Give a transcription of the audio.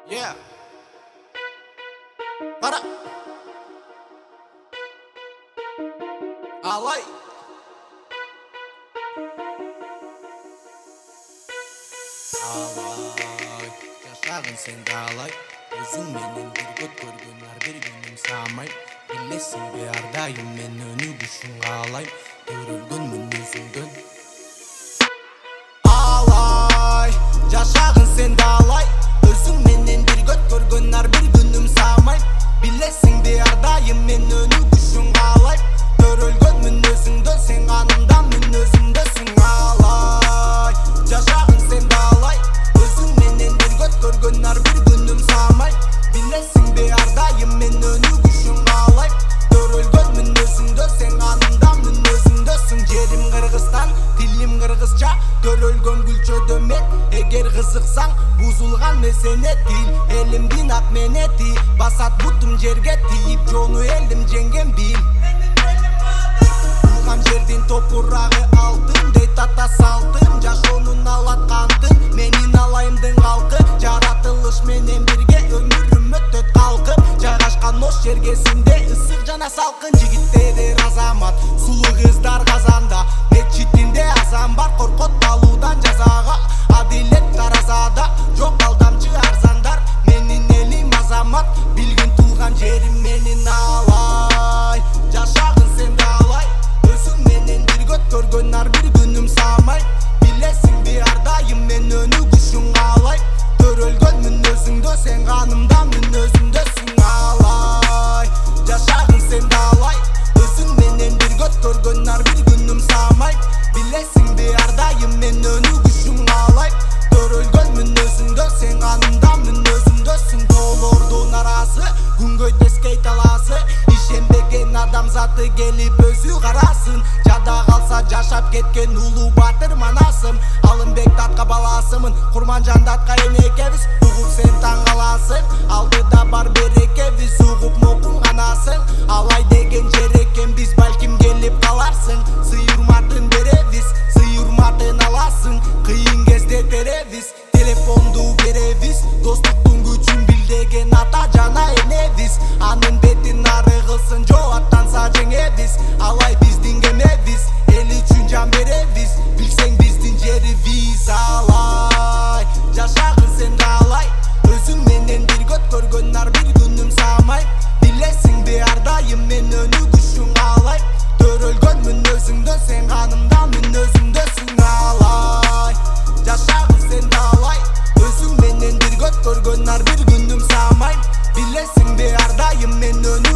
Yeah. Para. Alay. Alay. Жашагын сен далай. Өзің менен бір көт көргөн ар бир күнүм самай. Билесиң бе ардайым мен өнүгүшүн каалайм. Төрөлгөнмүн өзүңдөн. Алай. Жашагын сен далай. Өзің менен бір көт көргөн ар бир күнүм самай. Билесиң бе ардайым мен өнүгүшүн каалайм. Төрөлгөнмүн өзүңдөн, сен канымдан мен өзүңдөсүң. Алай. Жашагын сен далай. Өзің менен бір көт көргөн ар бир күнүм самай. Билесиң бе ардайым мен өнүгүшүн каалайм. Төрөлгөнмүн өзүңдөн, сен канымдан мен өзүңдөсүң. Жерим Кыргызстан, тилим кыргызча, төрөлгөн күлчөдө мен. Эгер кызыксаң, бузулган месене тил. Элимдин ак менети, басат бутум жерге тийип, жону элим жеңген бил. Туулган жердин топурагы алтын, дейт ата салтым. Жашоонун алат кантын, менин алайымдын калкы. Жаратылыш менен бирге өмүрүм өтөт калкып. Жайгашкан ош жергесинде ысык жана салкын. Жигиттер азамат, сулуу кыздар казанда. Мечитинде азан бар, коркот алуудан жазага. Адилет таразада, жок алдамчы арзандар. Менин элим азамат, билгин туулган жерим менин. Алай. Жашагын сен далай. Өзүң менен бир көт көргөн ар бир күнүм самай. Билесиң бе ардайым мен өнүгүшүн каалайм. Төрөлгөнмүн өзүңдө, сен канымдан мен өзүңдөсүң. Алай. Жашагын сен далай. Өзүң менен бир көт көргөн ар бир күнүм самай. Билесиң бе ардайым мен өнүгүшүн каалайм. Төрөлгөнмүн өзүңдө, сен канымдан мен өзүңдөсүң. Тоолордун арасы, күнгөй тескей талаасы. Ишенбеген адамзаты келип өзү карасын. Жада калса жашап кеткен улуу батыр манасым. Алымбек татка баласымын, Курманжан татка энекебиз. Угуп сен таң каласың, алдыда бар берекебиз. Угуп мокун канасың, алай деген жер экен биз. Балким келип каларсың, сый урматын беребиз. Сый урматын аласың, кыйын кезде теребиз. Телефонду беребиз, достуктун күчүн бил деген ата жана энебиз. Анын бетин ары кылсын, жоо аттанса жеңебиз. Алай биздин кемебиз, эл үчүн жан беребиз. Билсең биздин жерибиз. Алай. Жашагын сен далай. Өзүң менен бир көт көргөн ар бир күнүм самай. Билесиң бе ардайым мен өнүгүшүн каалайм. Төрөлгөнмүн өзүңдөн, сен канымдан мен өзүңдөсүң. Алай. Жашагын сен далай. Өзүң менен бир көт көргөн ар бир күнүм самай. Билесиң бе ардайым мен